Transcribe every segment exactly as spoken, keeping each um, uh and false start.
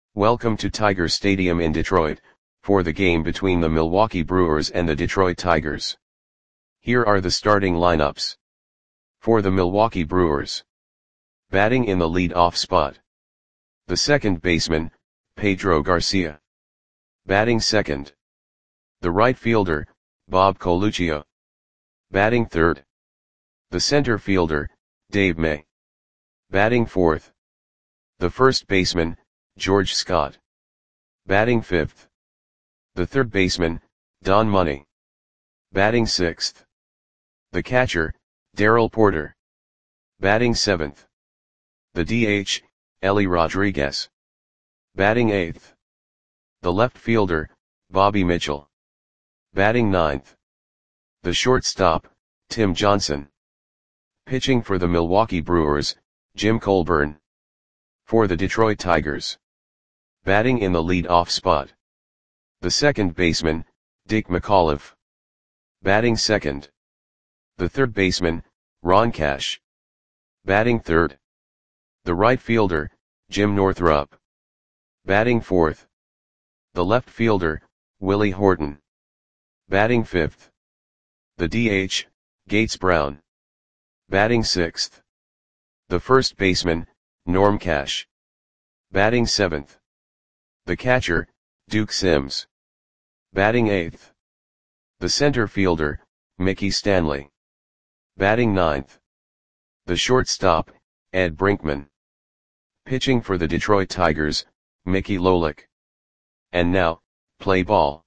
Welcome to Tiger Stadium in Detroit, for the game between the Milwaukee Brewers and the Detroit Tigers. Here are the starting lineups. For the Milwaukee Brewers. Batting in the lead-off spot. The second baseman, Pedro Garcia. Batting second. The right fielder, Bob Coluccio. Batting third. The center fielder, Dave May. Batting fourth. The first baseman, George Scott. Batting fifth. The third baseman, Don Money. Batting sixth. The catcher, Darrell Porter. Batting seventh. The D H, Ellie Rodriguez. Batting eighth. The left fielder, Bobby Mitchell. Batting ninth. The shortstop, Tim Johnson. Pitching for the Milwaukee Brewers, Jim Colburn. For the Detroit Tigers. Batting in the lead-off spot. The second baseman, Dick McAuliffe. Batting second. The third baseman, Ron Cash. Batting third. The right fielder, Jim Northrup. Batting fourth. The left fielder, Willie Horton. Batting fifth. The D H, Gates Brown. Batting sixth. The first baseman, Norm Cash. Batting seventh. The catcher, Duke Sims. Batting eighth. The center fielder, Mickey Stanley. Batting ninth. The shortstop, Ed Brinkman. Pitching for the Detroit Tigers, Mickey Lolich. And now, play ball.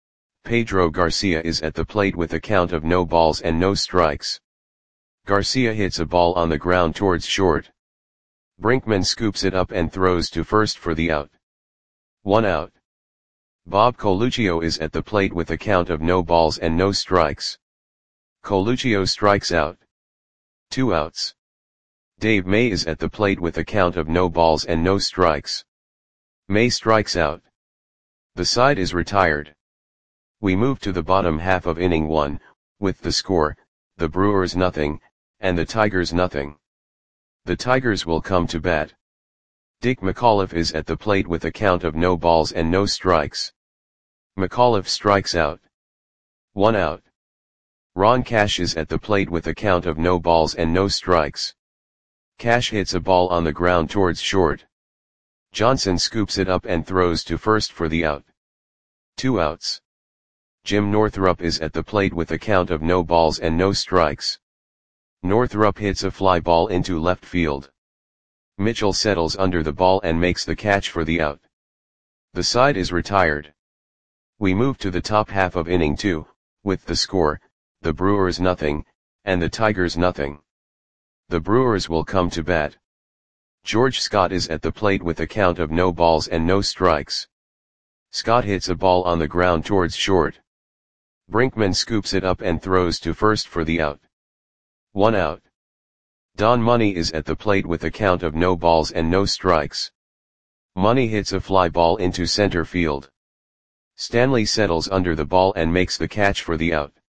Pedro Garcia is at the plate with a count of no balls and no strikes. Garcia hits a ball on the ground towards short. Brinkman scoops it up and throws to first for the out. One out. Bob Coluccio is at the plate with a count of no balls and no strikes. Coluccio strikes out. Two outs. Dave May is at the plate with a count of no balls and no strikes. May strikes out. The side is retired. We move to the bottom half of inning one, with the score, the Brewers nothing, and the Tigers nothing. The Tigers will come to bat. Dick McAuliffe is at the plate with a count of no balls and no strikes. McAuliffe strikes out. One out. Ron Cash is at the plate with a count of no balls and no strikes. Cash hits a ball on the ground towards short. Johnson scoops it up and throws to first for the out. Two outs. Jim Northrup is at the plate with a count of no balls and no strikes. Northrup hits a fly ball into left field. Mitchell settles under the ball and makes the catch for the out. The side is retired. We move to the top half of inning two, with the score, the Brewers nothing, and the Tigers nothing. The Brewers will come to bat. George Scott is at the plate with a count of no balls and no strikes. Scott hits a ball on the ground towards short. Brinkman scoops it up and throws to first for the out. One out. Don Money is at the plate with a count of no balls and no strikes. Money hits a fly ball into center field. Stanley settles under the ball and makes the catch for the out.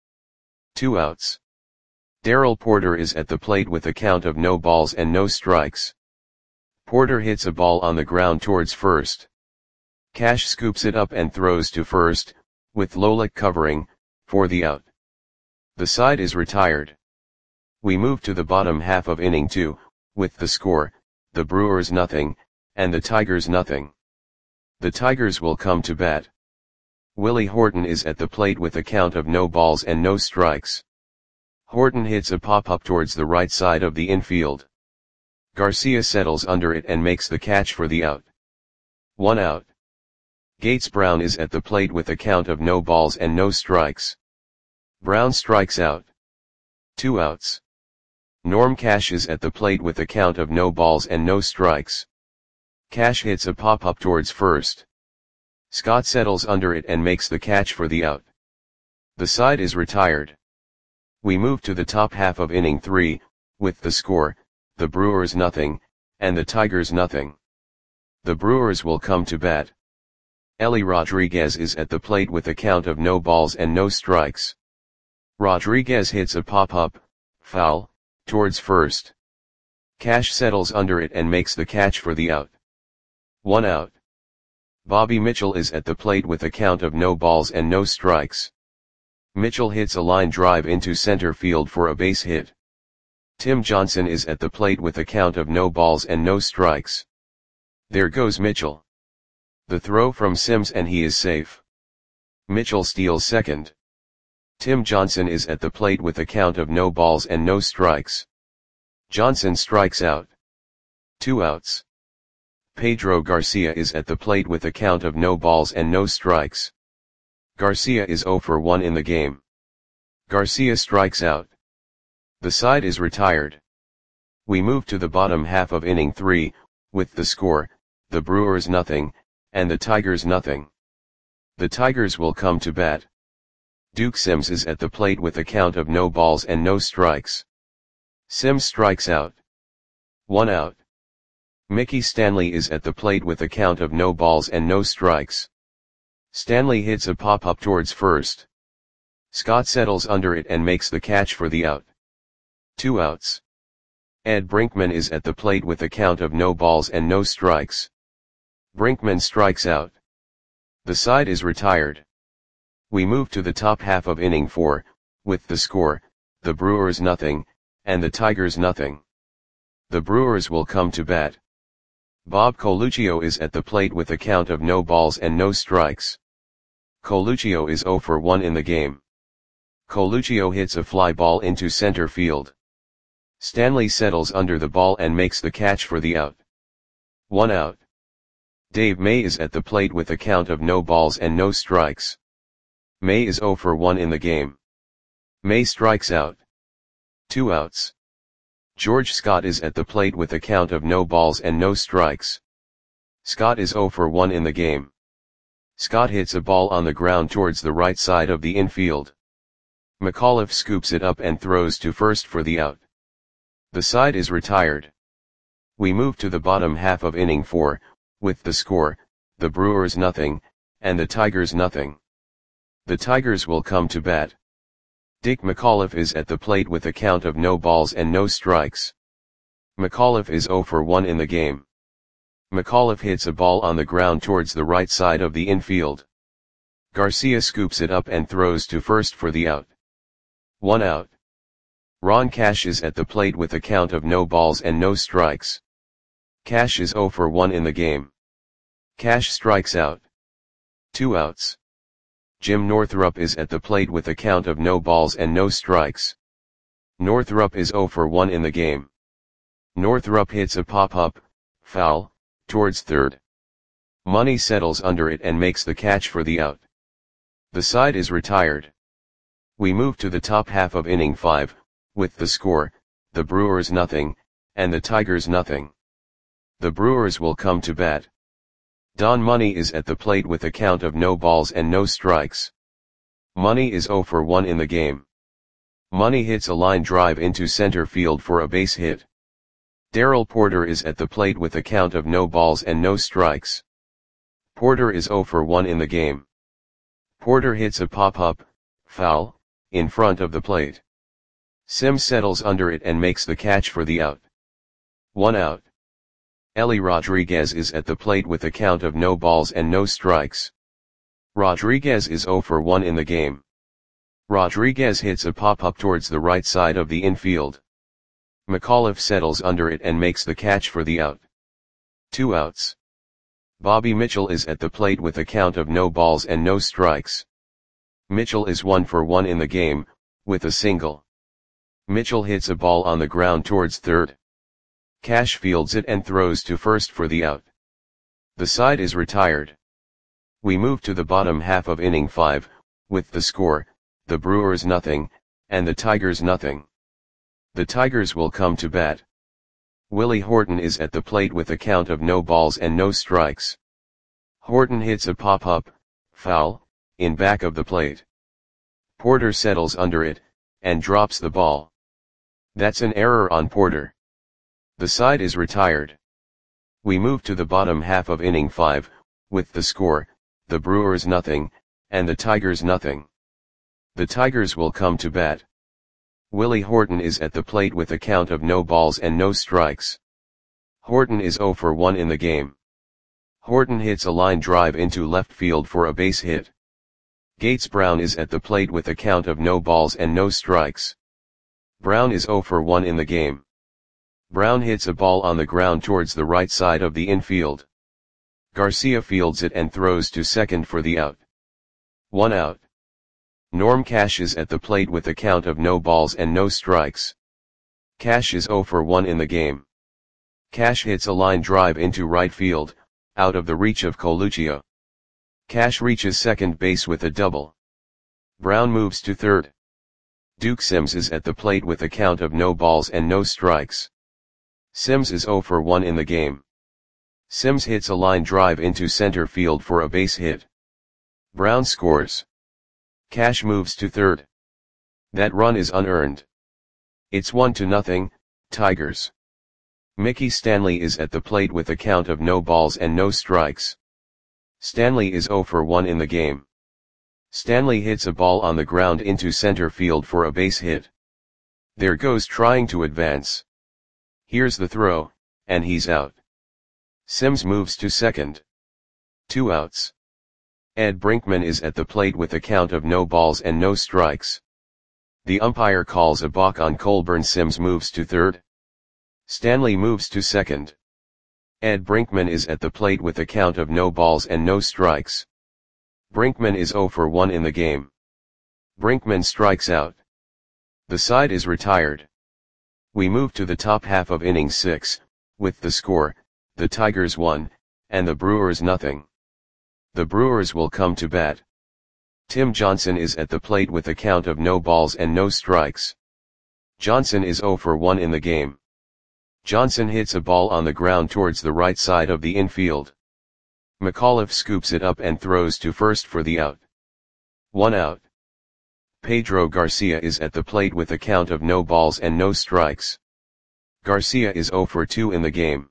Two outs. Darrell Porter is at the plate with a count of no balls and no strikes. Porter hits a ball on the ground towards first. Cash scoops it up and throws to first, with Lolich covering, for the out. The side is retired. We move to the bottom half of inning two, with the score, the Brewers nothing, and the Tigers nothing. The Tigers will come to bat. Willie Horton is at the plate with a count of no balls and no strikes. Horton hits a pop-up towards the right side of the infield. Garcia settles under it and makes the catch for the out. One out. Gates Brown is at the plate with a count of no balls and no strikes. Brown strikes out. Two outs. Norm Cash is at the plate with a count of no balls and no strikes. Cash hits a pop-up towards first. Scott settles under it and makes the catch for the out. The side is retired. We move to the top half of inning three, with the score, the Brewers nothing, and the Tigers nothing. The Brewers will come to bat. Ellie Rodriguez is at the plate with a count of no balls and no strikes. Rodriguez hits a pop-up, foul, towards first. Cash settles under it and makes the catch for the out. One out. Bobby Mitchell is at the plate with a count of no balls and no strikes. Mitchell hits a line drive into center field for a base hit. Tim Johnson is at the plate with a count of no balls and no strikes. There goes Mitchell. The throw from Sims and he is safe. Mitchell steals second. Tim Johnson is at the plate with a count of no balls and no strikes. Johnson strikes out. Two outs. Pedro Garcia is at the plate with a count of no balls and no strikes. Garcia is zero for one in the game. Garcia strikes out. The side is retired. We move to the bottom half of inning three, with the score, the Brewers nothing, and the Tigers nothing. The Tigers will come to bat. Duke Sims is at the plate with a count of no balls and no strikes. Sims strikes out. One out. Mickey Stanley is at the plate with a count of no balls and no strikes. Stanley hits a pop-up towards first. Scott settles under it and makes the catch for the out. Two outs. Ed Brinkman is at the plate with a count of no balls and no strikes. Brinkman strikes out. The side is retired. We move to the top half of inning four, with the score, the Brewers nothing, and the Tigers nothing. The Brewers will come to bat. Bob Coluccio is at the plate with a count of no balls and no strikes. Coluccio is zero for one in the game. Coluccio hits a fly ball into center field. Stanley settles under the ball and makes the catch for the out. One out. Dave May is at the plate with a count of no balls and no strikes. May is zero for one in the game. May strikes out. Two outs. George Scott is at the plate with a count of no balls and no strikes. Scott is zero for one in the game. Scott hits a ball on the ground towards the right side of the infield. McAuliffe scoops it up and throws to first for the out. The side is retired. We move to the bottom half of inning four, with the score, the Brewers nothing, and the Tigers nothing. The Tigers will come to bat. Dick McAuliffe is at the plate with a count of no balls and no strikes. McAuliffe is zero for one in the game. McAuliffe hits a ball on the ground towards the right side of the infield. Garcia scoops it up and throws to first for the out. One out. Ron Cash is at the plate with a count of no balls and no strikes. Cash is zero for one in the game. Cash strikes out. Two outs. Jim Northrup is at the plate with a count of no balls and no strikes. Northrup is zero for one in the game. Northrup hits a pop-up, foul, towards third. Money settles under it and makes the catch for the out. The side is retired. We move to the top half of inning five, with the score, the Brewers nothing, and the Tigers nothing. The Brewers will come to bat. Don Money is at the plate with a count of no balls and no strikes. Money is zero for one in the game. Money hits a line drive into center field for a base hit. Darrell Porter is at the plate with a count of no balls and no strikes. Porter is zero for one in the game. Porter hits a pop-up, foul, in front of the plate. Sims settles under it and makes the catch for the out. One out. Ellie Rodriguez is at the plate with a count of no balls and no strikes. Rodriguez is zero for one in the game. Rodriguez hits a pop-up towards the right side of the infield. McAuliffe settles under it and makes the catch for the out. Two outs. Bobby Mitchell is at the plate with a count of no balls and no strikes. Mitchell is one for one in the game, with a single. Mitchell hits a ball on the ground towards third. Cash fields it and throws to first for the out. The side is retired. We move to the bottom half of inning five, with the score, the Brewers nothing, and the Tigers nothing. The Tigers will come to bat. Willie Horton is at the plate with a count of no balls and no strikes. Horton hits a pop-up, foul, in back of the plate. Porter settles under it, and drops the ball. That's an error on Porter. The side is retired. We move to the bottom half of inning five, with the score, the Brewers nothing, and the Tigers nothing. The Tigers will come to bat. Willie Horton is at the plate with a count of no balls and no strikes. Horton is zero for one in the game. Horton hits a line drive into left field for a base hit. Gates Brown is at the plate with a count of no balls and no strikes. Brown is zero for one in the game. Brown hits a ball on the ground towards the right side of the infield. Garcia fields it and throws to second for the out. One out. Norm Cash is at the plate with a count of no balls and no strikes. Cash is zero for one in the game. Cash hits a line drive into right field, out of the reach of Coluccio. Cash reaches second base with a double. Brown moves to third. Duke Sims is at the plate with a count of no balls and no strikes. Sims is zero for one in the game. Sims hits a line drive into center field for a base hit. Brown scores. Cash moves to third. That run is unearned. It's one to nothing, Tigers. Mickey Stanley is at the plate with a count of no balls and no strikes. Stanley is zero for one in the game. Stanley hits a ball on the ground into center field for a base hit. There goes trying to advance. Here's the throw, and he's out. Sims moves to second. Two outs. Ed Brinkman is at the plate with a count of no balls and no strikes. The umpire calls a balk on Colburn. Sims moves to third. Stanley moves to second. Ed Brinkman is at the plate with a count of no balls and no strikes. Brinkman is zero for one in the game. Brinkman strikes out. The side is retired. We move to the top half of inning six, with the score, the Tigers one, and the Brewers nothing. The Brewers will come to bat. Tim Johnson is at the plate with a count of no balls and no strikes. Johnson is zero for one in the game. Johnson hits a ball on the ground towards the right side of the infield. McAuliffe scoops it up and throws to first for the out. One out. Pedro Garcia is at the plate with a count of no balls and no strikes. Garcia is zero for two in the game.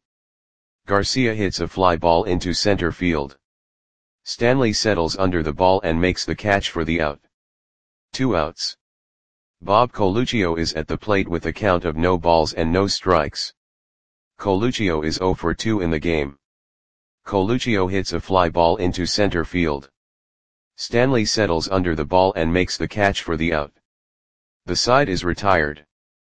Garcia hits a fly ball into center field. Stanley settles under the ball and makes the catch for the out. Two outs. Bob Coluccio is at the plate with a count of no balls and no strikes. Coluccio is zero for two in the game. Coluccio hits a fly ball into center field. Stanley settles under the ball and makes the catch for the out. The side is retired.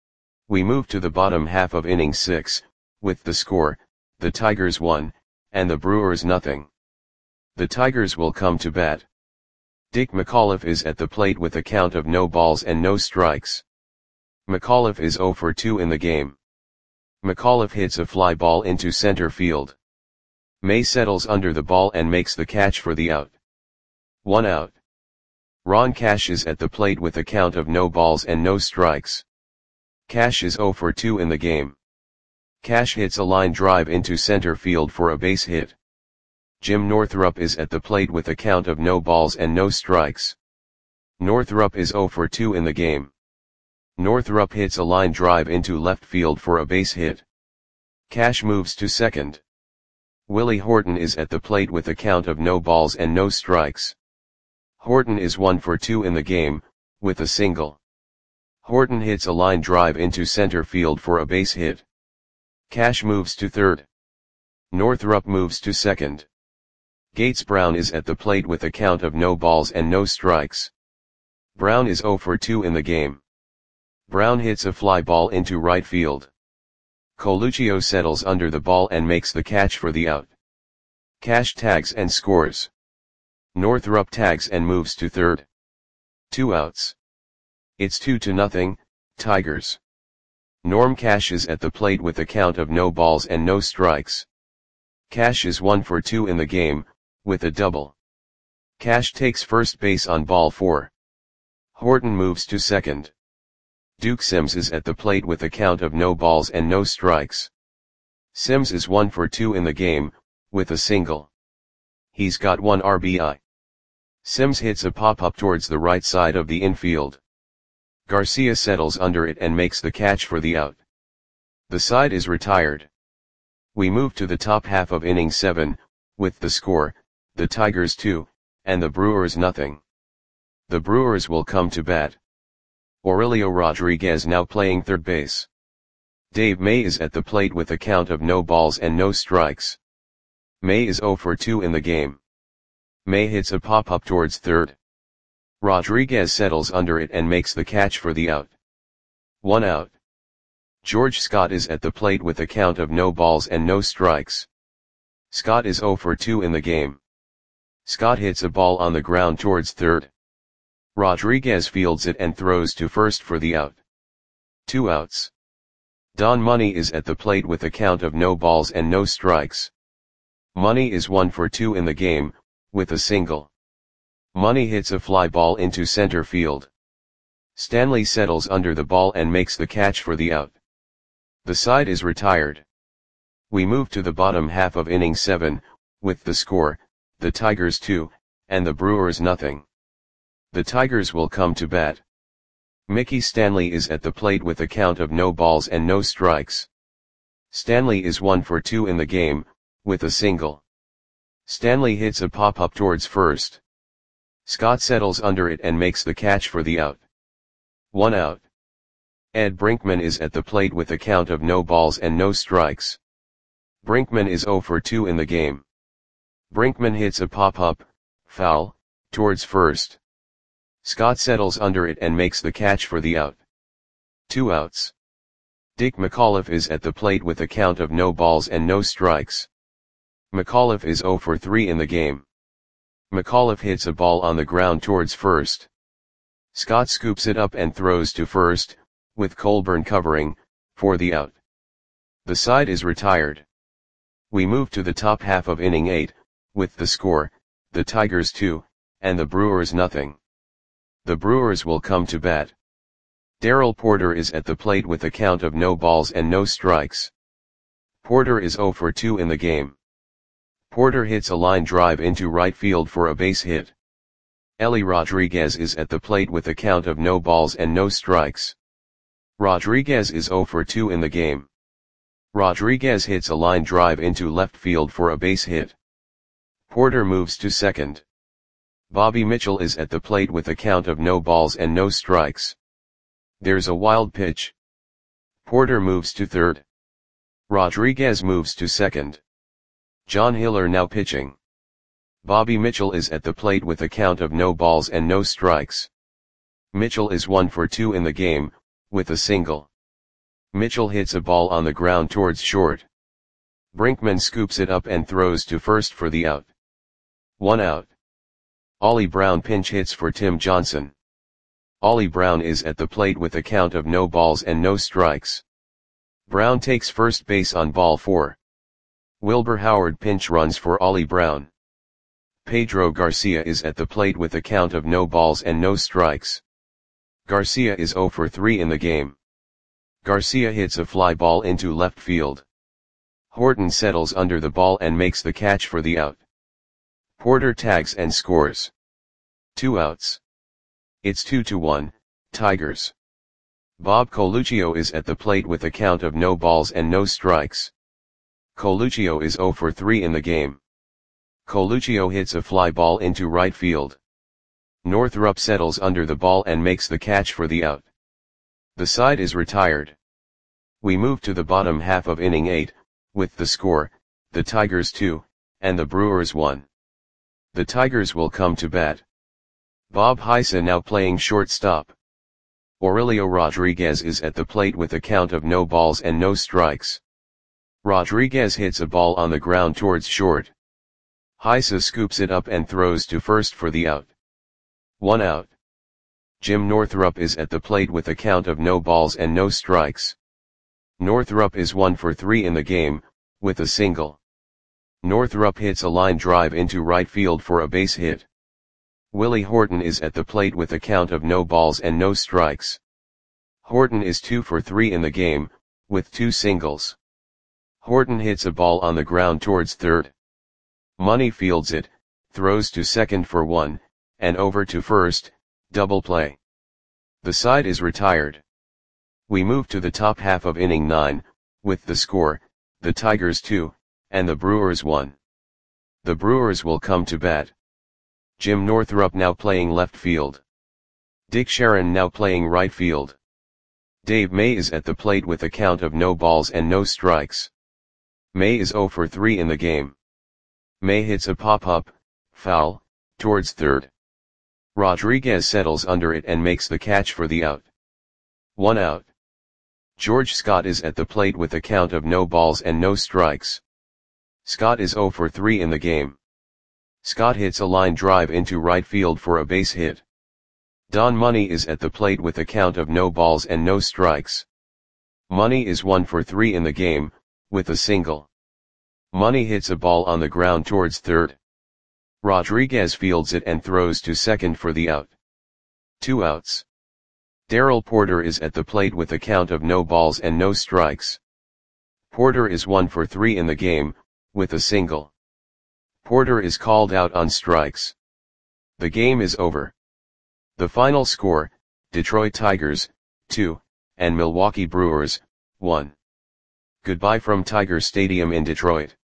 We move to the bottom half of inning six, with the score, the Tigers one, and the Brewers nothing. The Tigers will come to bat. Dick McAuliffe is at the plate with a count of no balls and no strikes. McAuliffe is zero for two in the game. McAuliffe hits a fly ball into center field. May settles under the ball and makes the catch for the out. One out. Ron Cash is at the plate with a count of no balls and no strikes. Cash is zero for two in the game. Cash hits a line drive into center field for a base hit. Jim Northrup is at the plate with a count of no balls and no strikes. Northrup is zero for two in the game. Northrup hits a line drive into left field for a base hit. Cash moves to second. Willie Horton is at the plate with a count of no balls and no strikes. Horton is one for two in the game, with a single. Horton hits a line drive into center field for a base hit. Cash moves to third. Northrup moves to second. Gates Brown is at the plate with a count of no balls and no strikes. Brown is zero for two in the game. Brown hits a fly ball into right field. Coluccio settles under the ball and makes the catch for the out. Cash tags and scores. Northrup tags and moves to third. Two outs. It's two to nothing, Tigers. Norm Cash is at the plate with a count of no balls and no strikes. Cash is one for two in the game, with a double. Cash takes first base on ball four. Horton moves to second. Duke Sims is at the plate with a count of no balls and no strikes. Sims is one for two in the game, with a single. He's got one R B I. Sims hits a pop-up towards the right side of the infield. Garcia settles under it and makes the catch for the out. The side is retired. We move to the top half of inning seven, with the score, the Tigers two, and the Brewers nothing. The Brewers will come to bat. Aurelio Rodriguez now playing third base. Dave May is at the plate with a count of no balls and no strikes. May is zero for two in the game. May hits a pop-up towards third. Rodriguez settles under it and makes the catch for the out. One out. George Scott is at the plate with a count of no balls and no strikes. Scott is zero for two in the game. Scott hits a ball on the ground towards third. Rodriguez fields it and throws to first for the out. Two outs. Don Money is at the plate with a count of no balls and no strikes. Money is one for two in the game, with a single. Money hits a fly ball into center field. Stanley settles under the ball and makes the catch for the out. The side is retired. We move to the bottom half of inning seven, with the score, the Tigers two, and the Brewers nothing. The Tigers will come to bat. Mickey Stanley is at the plate with a count of no balls and no strikes. Stanley is one for two in the game, with a single. Stanley hits a pop-up towards first. Scott settles under it and makes the catch for the out. One out. Ed Brinkman is at the plate with a count of no balls and no strikes. Brinkman is zero for two in the game. Brinkman hits a pop-up, foul, towards first. Scott settles under it and makes the catch for the out. Two outs. Dick McAuliffe is at the plate with a count of no balls and no strikes. McAuliffe is zero for three in the game. McAuliffe hits a ball on the ground towards first. Scott scoops it up and throws to first, with Colburn covering, for the out. The side is retired. We move to the top half of inning eight, with the score, the Tigers two, and the Brewers nothing. The Brewers will come to bat. Darrell Porter is at the plate with a count of no balls and no strikes. Porter is zero for two in the game. Porter hits a line drive into right field for a base hit. Ellie Rodriguez is at the plate with a count of no balls and no strikes. Rodriguez is zero for two in the game. Rodriguez hits a line drive into left field for a base hit. Porter moves to second. Bobby Mitchell is at the plate with a count of no balls and no strikes. There's a wild pitch. Porter moves to third. Rodriguez moves to second. John Hiller now pitching. Bobby Mitchell is at the plate with a count of no balls and no strikes. Mitchell is one for two in the game, with a single. Mitchell hits a ball on the ground towards short. Brinkman scoops it up and throws to first for the out. One out. Ollie Brown pinch hits for Tim Johnson. Ollie Brown is at the plate with a count of no balls and no strikes. Brown takes first base on ball four. Wilbur Howard pinch runs for Ollie Brown. Pedro Garcia is at the plate with a count of no balls and no strikes. Garcia is zero for three in the game. Garcia hits a fly ball into left field. Horton settles under the ball and makes the catch for the out. Porter tags and scores. Two outs. It's two to one, Tigers. Bob Coluccio is at the plate with a count of no balls and no strikes. Coluccio is zero for three in the game. Coluccio hits a fly ball into right field. Northrup settles under the ball and makes the catch for the out. The side is retired. We move to the bottom half of inning eight, with the score, the Tigers two, and the Brewers one. The Tigers will come to bat. Bob Heisa now playing shortstop. Aurelio Rodriguez is at the plate with a count of no balls and no strikes. Rodriguez hits a ball on the ground towards short. Heisa scoops it up and throws to first for the out. One out. Jim Northrup is at the plate with a count of no balls and no strikes. Northrup is one for three in the game, with a single. Northrup hits a line drive into right field for a base hit. Willie Horton is at the plate with a count of no balls and no strikes. Horton is two for three in the game, with two singles. Horton hits a ball on the ground towards third. Money fields it, throws to second for one, and over to first, double play. The side is retired. We move to the top half of inning nine, with the score, the Tigers two, and the Brewers one. The Brewers will come to bat. Jim Northrup now playing left field. Dick Sharon now playing right field. Dave May is at the plate with a count of no balls and no strikes. May is zero for three in the game. May hits a pop-up, foul, towards third. Rodriguez settles under it and makes the catch for the out. One out. George Scott is at the plate with a count of no balls and no strikes. Scott is zero for three in the game. Scott hits a line drive into right field for a base hit. Don Money is at the plate with a count of no balls and no strikes. Money is one for three in the game, with a single. Money hits a ball on the ground towards third. Rodriguez fields it and throws to second for the out. Two outs. Darrell Porter is at the plate with a count of no balls and no strikes. Porter is one for three in the game, with a single. Porter is called out on strikes. The game is over. The final score, Detroit Tigers, two, and Milwaukee Brewers, one. Goodbye from Tiger Stadium in Detroit.